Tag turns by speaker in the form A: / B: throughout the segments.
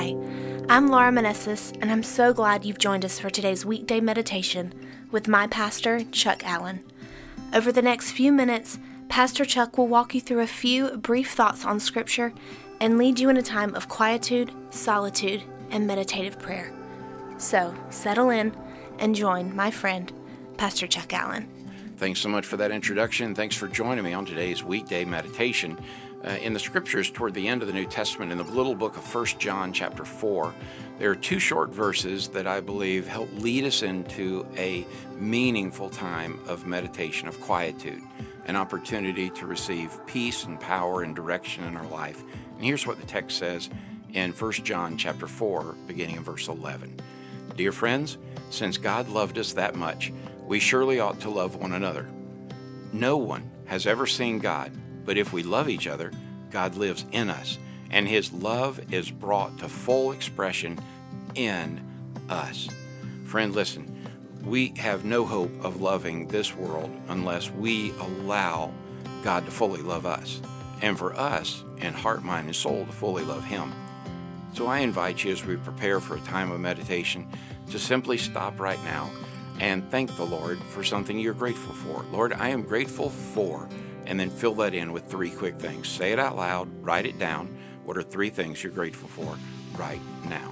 A: Hi, I'm Laura Manessis, and I'm so glad you've joined us for today's weekday meditation with my pastor, Chuck Allen. Over the next few minutes, Pastor Chuck will walk you through a few brief thoughts on Scripture and lead you in a time of quietude, solitude, and meditative prayer. So, settle in and join my friend, Pastor Chuck Allen.
B: Thanks so much for that introduction. Thanks for joining me on today's weekday meditation. In the Scriptures, toward the end of the New Testament, in the little book of 1 John chapter 4, there are two short verses that I believe help lead us into a meaningful time of meditation, of quietude, an opportunity to receive peace and power and direction in our life. And here's what the text says in 1 John chapter 4, beginning in verse 11. Dear friends, since God loved us that much, we surely ought to love one another. No one has ever seen God, but if we love each other, God lives in us, and His love is brought to full expression in us. Friend, listen, we have no hope of loving this world unless we allow God to fully love us, and for us, in heart, mind, and soul, to fully love Him. So I invite you, as we prepare for a time of meditation, to simply stop right now and thank the Lord for something you're grateful for. Lord, I am grateful for, and then fill that in with three quick things. Say it out loud, write it down. What are three things you're grateful for right now?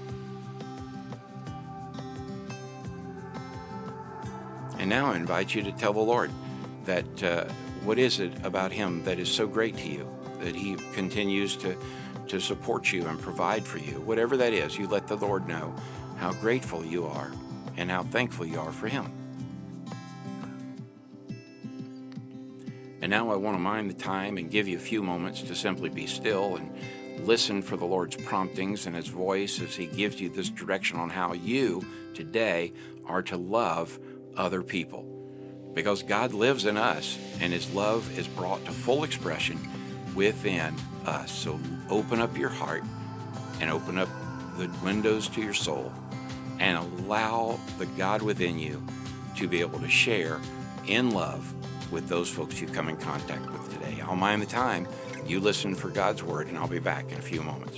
B: And now I invite you to tell the Lord that what is it about Him that is so great to you, that He continues to support you and provide for you. Whatever that is, you let the Lord know how grateful you are and how thankful you are for Him. And now I want to mind the time and give you a few moments to simply be still and listen for the Lord's promptings and His voice as He gives you this direction on how you today are to love other people. Because God lives in us, and His love is brought to full expression within us. So open up your heart and open up the windows to your soul and allow the God within you to be able to share in love with those folks you come in contact with today. I'll mind the time. You listen for God's Word, and I'll be back in a few moments.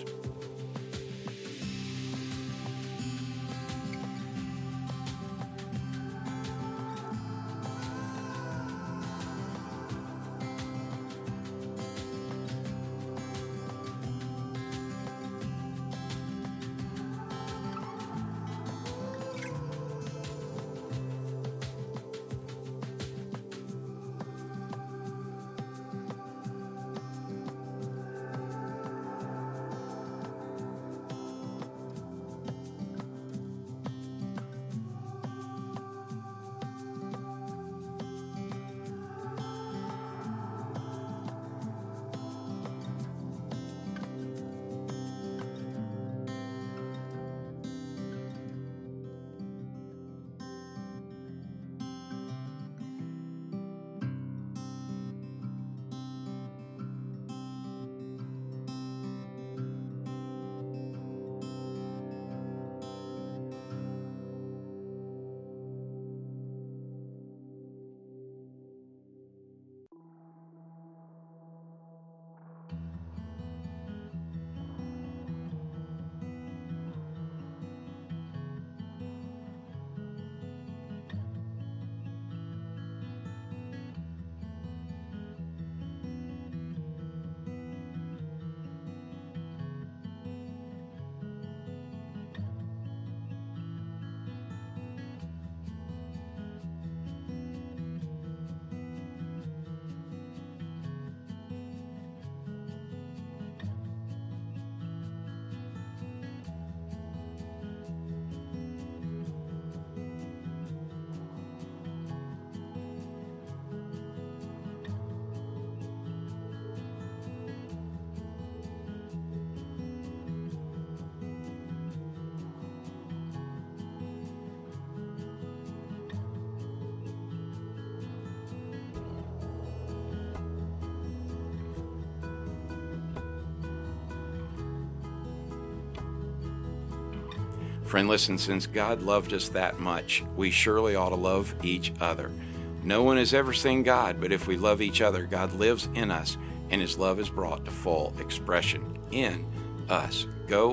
B: Friend, listen, since God loved us that much, we surely ought to love each other. No one has ever seen God, but if we love each other, God lives in us, and His love is brought to full expression in us. Go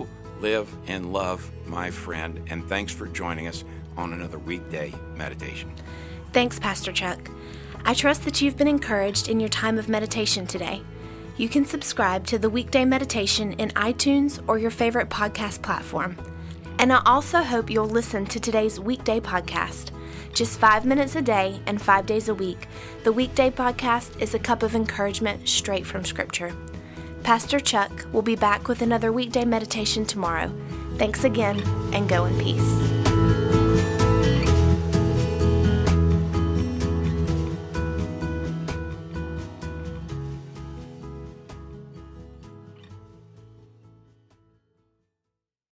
B: Live and love, my friend, and thanks for joining us on another weekday meditation.
A: Thanks, Pastor Chuck. I trust that you've been encouraged in your time of meditation today. You can subscribe to the Weekday Meditation in iTunes or your favorite podcast platform. And I also hope you'll listen to today's weekday podcast. Just 5 minutes a day and 5 days a week, the Weekday Podcast is a cup of encouragement straight from Scripture. Pastor Chuck will be back with another weekday meditation tomorrow. Thanks again, and go in peace.